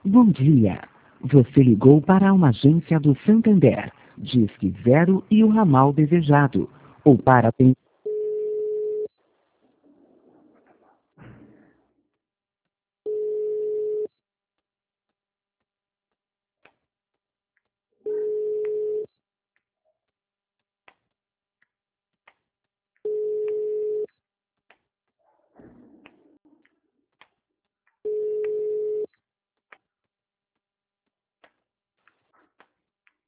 Bom dia. Você ligou para uma agência do Santander. Disque 0 e o ramal desejado. Ou para